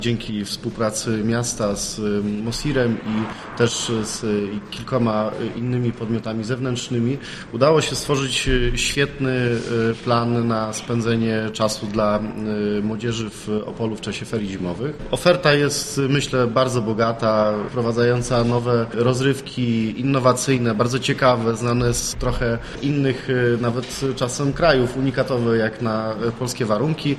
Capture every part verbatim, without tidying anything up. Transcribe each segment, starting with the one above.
Dzięki współpracy miasta z Mosirem i też z kilkoma innymi podmiotami zewnętrznymi udało się stworzyć świetny plan na spędzenie czasu dla młodzieży w Opolu w czasie ferii zimowych. Oferta jest, myślę, bardzo bogata, wprowadzająca nowe rozrywki innowacyjne, bardzo ciekawe, znane z trochę innych nawet czasem krajów, unikatowe jak na polskie warunki.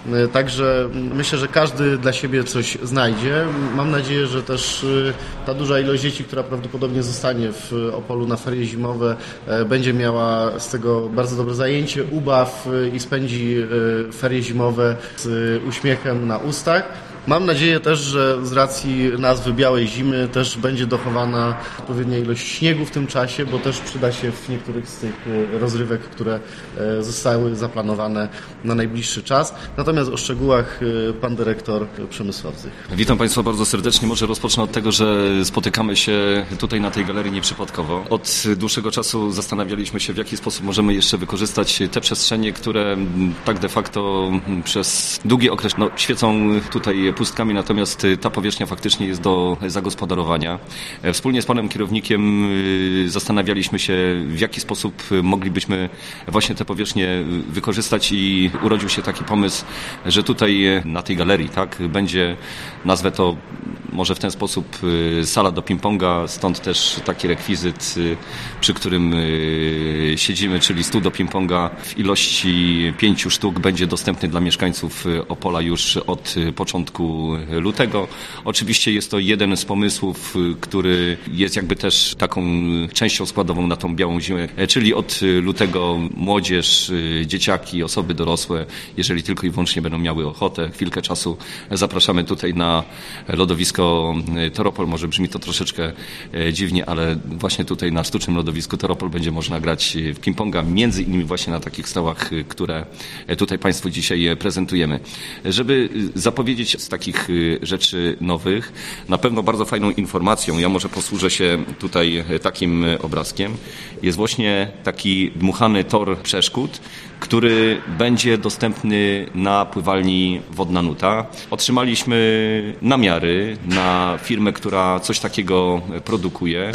Także myślę, że każdy dla siebie coś znajdzie. Mam nadzieję, że też ta duża ilość dzieci, która prawdopodobnie zostanie w Opolu na ferie zimowe, będzie miała z tego bardzo dobre zajęcie, ubaw i spędzi ferie zimowe z uśmiechem na ustach. Mam nadzieję też, że z racji nazwy Białej Zimy też będzie dochowana odpowiednia ilość śniegu w tym czasie, bo też przyda się w niektórych z tych rozrywek, które zostały zaplanowane na najbliższy czas. Natomiast o szczegółach pan dyrektor Przemysław Zych. Witam Państwa bardzo serdecznie. Może rozpocznę od tego, że spotykamy się tutaj na tej galerii nieprzypadkowo. Od dłuższego czasu zastanawialiśmy się, w jaki sposób możemy jeszcze wykorzystać te przestrzenie, które tak de facto przez długi okres no, świecą tutaj pustkami, natomiast ta powierzchnia faktycznie jest do zagospodarowania. Wspólnie z panem kierownikiem zastanawialiśmy się, w jaki sposób moglibyśmy właśnie te powierzchnie wykorzystać i urodził się taki pomysł, że tutaj na tej galerii tak, będzie, nazwę to może w ten sposób, sala do ping-ponga, stąd też taki rekwizyt, przy którym siedzimy, czyli stół do ping-ponga w ilości pięciu sztuk będzie dostępny dla mieszkańców Opola już od początku lutego. Oczywiście jest to jeden z pomysłów, który jest jakby też taką częścią składową na tą białą zimę, czyli od lutego młodzież, dzieciaki, osoby dorosłe, jeżeli tylko i wyłącznie będą miały ochotę, chwilkę czasu, zapraszamy tutaj na lodowisko Toropol. Może brzmi to troszeczkę dziwnie, ale właśnie tutaj na sztucznym lodowisku Toropol będzie można grać w ping-ponga, między innymi właśnie na takich stołach, które tutaj Państwu dzisiaj prezentujemy. Żeby zapowiedzieć z takich rzeczy nowych, na pewno bardzo fajną informacją, ja może posłużę się tutaj takim obrazkiem, jest właśnie taki dmuchany tor przeszkód, który będzie dostępny na pływalni Wodna Nuta. Otrzymaliśmy namiary na firmę, która coś takiego produkuje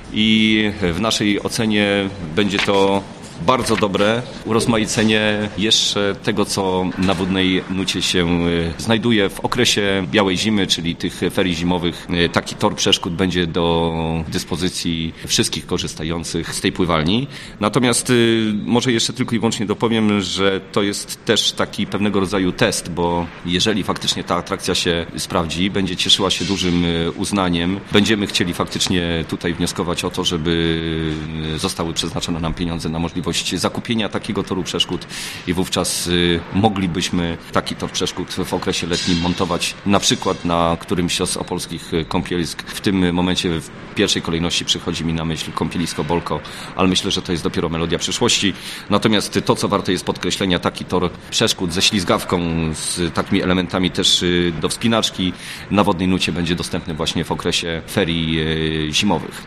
i w naszej ocenie będzie to bardzo dobre urozmaicenie jeszcze tego, co na Wodnej Nucie się znajduje w okresie Białej Zimy, czyli tych ferii zimowych. Taki tor przeszkód będzie do dyspozycji wszystkich korzystających z tej pływalni. Natomiast może jeszcze tylko i wyłącznie dopowiem, że to jest też taki pewnego rodzaju test, bo jeżeli faktycznie ta atrakcja się sprawdzi, będzie cieszyła się dużym uznaniem, będziemy chcieli faktycznie tutaj wnioskować o to, żeby zostały przeznaczone nam pieniądze na możliwość zakupienia takiego toru przeszkód i wówczas y, moglibyśmy taki tor przeszkód w okresie letnim montować na przykład na którymś z opolskich kąpielisk. W tym momencie w pierwszej kolejności przychodzi mi na myśl kąpielisko Bolko, ale myślę, że to jest dopiero melodia przyszłości. Natomiast to, co warte jest podkreślenia, taki tor przeszkód ze ślizgawką, z takimi elementami też y, do wspinaczki na Wodnej Nucie będzie dostępny właśnie w okresie ferii y, zimowych.